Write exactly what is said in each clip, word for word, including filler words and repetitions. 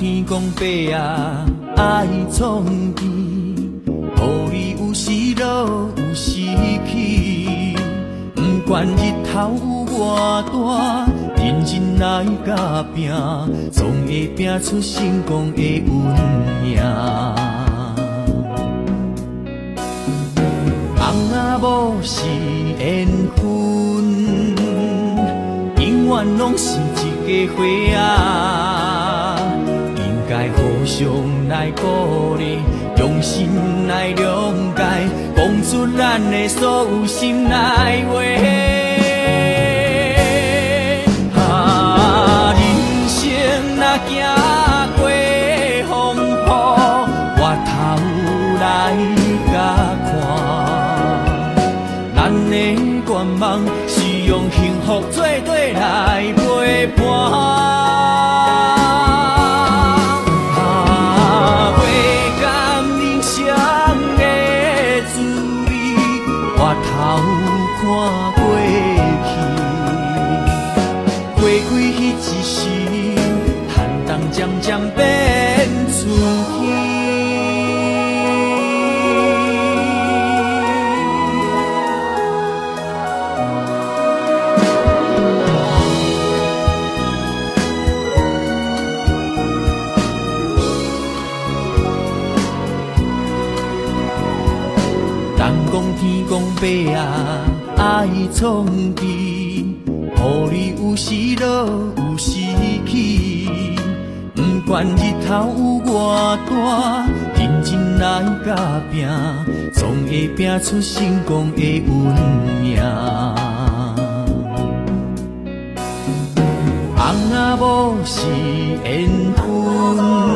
天讲地啊，爱创治，予你有时落有时起。不管日头有偌大，认真来甲拼，总会拼出成功的运命。翁仔某是缘分，永远拢是一个花啊，应该互相来鼓励，用心来谅解，讲出咱的所有心内话。啊，人生若行过风雨，回头来甲看，咱的愿望是用幸福做对来陪伴。头看过去，过去迄一时，寒冬渐渐变春天。人讲天讲地啊，爱创治，予你有时落有时起。不管日头有偌大，认真来甲拼，总会拼出成功的运命。翁仔某是缘分，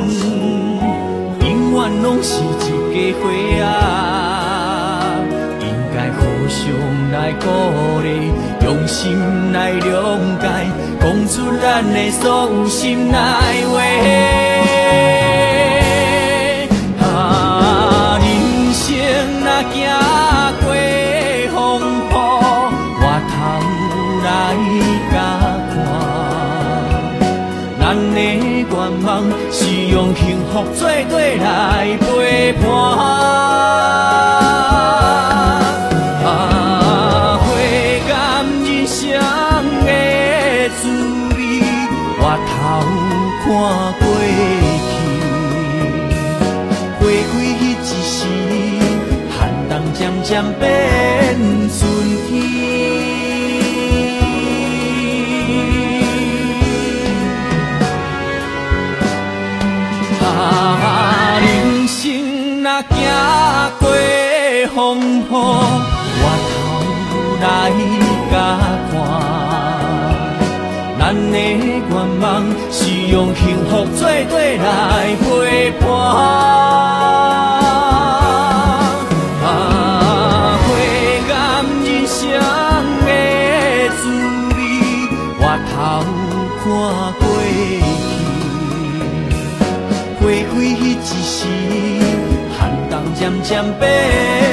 永远拢是一个花啊，应该互相来鼓励，用心来谅解，讲出咱的所有心内话。啊，人生若行过风雨，回头来甲看，咱的愿望是用幸福做对来陪伴。看过去，过去迄一时，寒冬渐渐变春天。啊，人生若行过风雨，回头来甲看，咱的愿望是用幸福做对来陪伴。啊，花甘人生的滋味，回头看过去，过去迄一时，寒冬渐渐变。